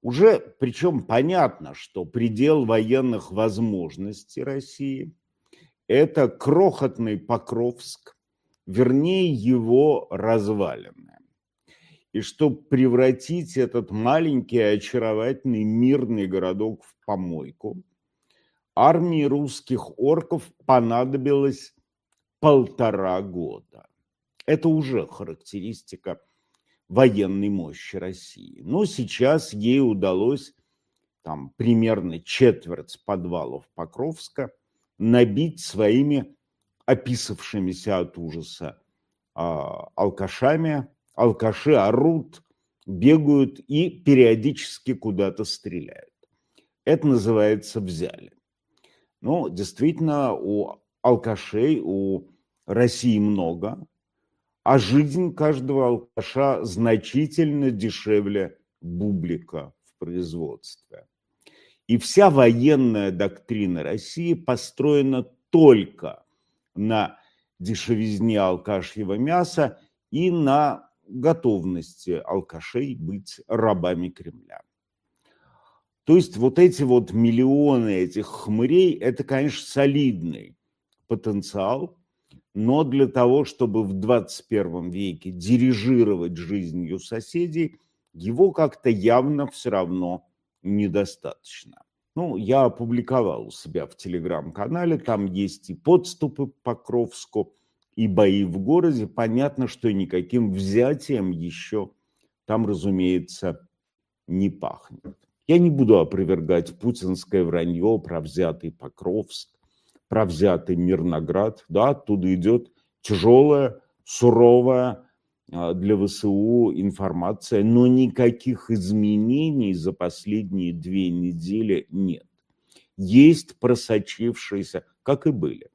Уже, причем понятно, что предел военных возможностей России – это крохотный Покровск, вернее его развалины. И чтобы превратить этот маленький, очаровательный, мирный городок в помойку, армии русских орков понадобилось 1,5 года. Это уже характеристика военной мощи России. Но сейчас ей удалось там примерно четверть подвалов Покровска набить своими описавшимися от ужаса алкашами. Алкаши орут, бегают и периодически куда-то стреляют. Это называется «взяли». Ну, действительно, у алкашей, у России много, а жизнь каждого алкаша значительно дешевле бублика в производстве. И вся военная доктрина России построена только на дешевизне алкашьего мяса и на готовности алкашей быть рабами Кремля. То есть вот эти вот миллионы этих хмырей – это, конечно, солидный потенциал, но для того, чтобы в 21 веке дирижировать жизнью соседей, его как-то явно все равно недостаточно. Ну, я опубликовал у себя в телеграм-канале, там есть и подступы к Покровску, и бои в городе. Понятно, что никаким взятием еще там, разумеется, не пахнет. Я не буду опровергать путинское вранье про взятый Покровск, про взятый Мирноград. Да, оттуда идет тяжелая, суровая для ВСУ информация, но никаких изменений за последние 2 недели нет. Есть просочившиеся, как и были,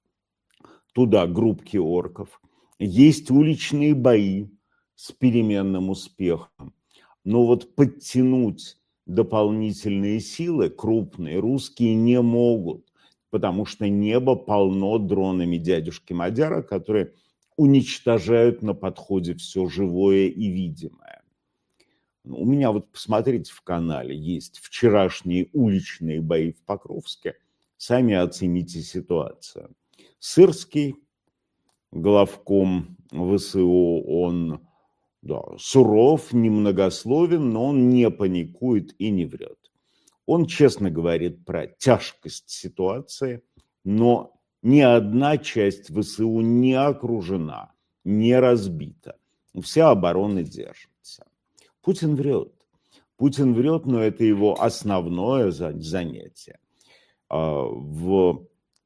туда группки орков, есть уличные бои с переменным успехом, но вот подтянуть дополнительные силы крупные русские не могут, потому что небо полно дронами дядюшки Мадяра, которые уничтожают на подходе все живое и видимое. У меня вот, посмотрите, в канале есть вчерашние уличные бои в Покровске. Сами оцените ситуацию. Сырский, главком ВСУ, он суров, немногословен, но он не паникует и не врет. Он честно говорит про тяжкость ситуации, но ни одна часть ВСУ не окружена, не разбита. Вся оборона держится. Путин врет. Путин врет, но это его основное занятие. В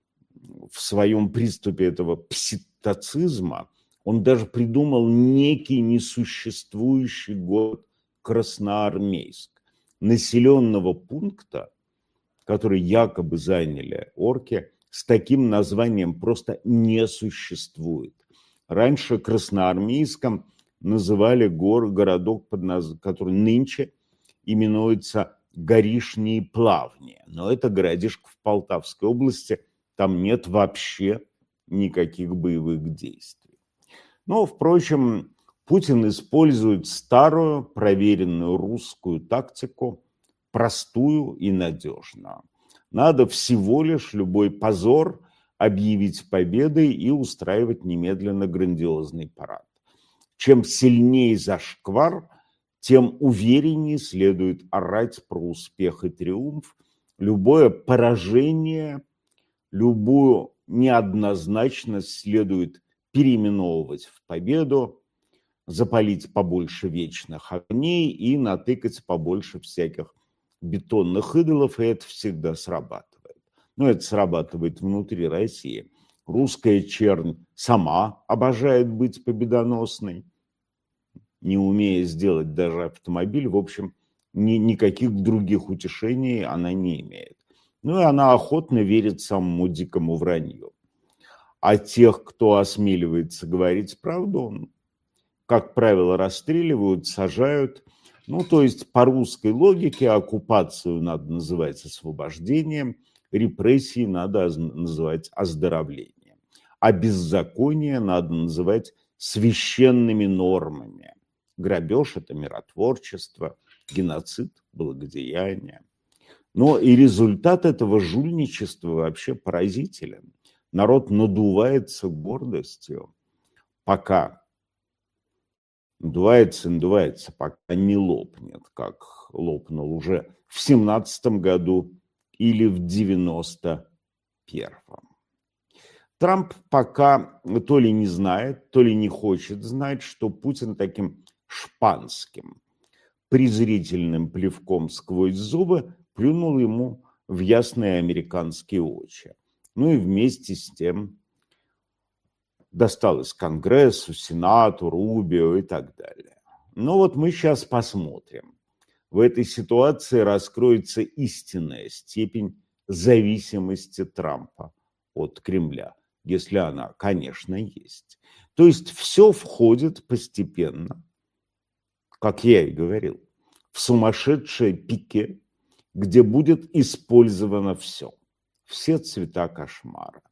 своем приступе этого пситоцизма он даже придумал некий несуществующий город Красноармейск, населенного пункта, который якобы заняли орки, с таким названием просто не существует. Раньше Красноармейском называли городок, который нынче именуется Горишние Плавни. Но это городишко в Полтавской области, там нет вообще никаких боевых действий. Но, впрочем, Путин использует старую, проверенную русскую тактику, простую и надежную. Надо всего лишь любой позор объявить победой и устраивать немедленно грандиозный парад. Чем сильнее зашквар, тем увереннее следует орать про успех и триумф. Любое поражение, любую неоднозначность следует переименовывать в победу, запалить побольше вечных огней и натыкать побольше всяких бетонных идолов, и это всегда срабатывает. Но это срабатывает внутри России. Русская чернь сама обожает быть победоносной, не умея сделать даже автомобиль. В общем, никаких других утешений она не имеет. Ну и она охотно верит самому дикому вранью. А тех, кто осмеливается говорить правду, как правило, расстреливают, сажают. Ну, то есть по русской логике оккупацию надо называть освобождением, репрессии надо называть оздоровлением, а беззаконие надо называть священными нормами. Грабеж – это миротворчество, геноцид – благодеяния. Но и результат этого жульничества вообще поразителен. Народ надувается гордостью, пока надувается, пока не лопнет, как лопнул уже в 17 году или в 91-м. Трамп пока то ли не знает, то ли не хочет знать, что Путин таким шпанским, презрительным плевком сквозь зубы плюнул ему в ясные американские очи. Ну и вместе с тем досталось Конгрессу, Сенату, Рубио и так далее. Но вот мы сейчас посмотрим. В этой ситуации раскроется истинная степень зависимости Трампа от Кремля, если она, конечно, есть. То есть все входит постепенно, как я и говорил, в сумасшедшее пике, где будет использовано все цвета кошмара.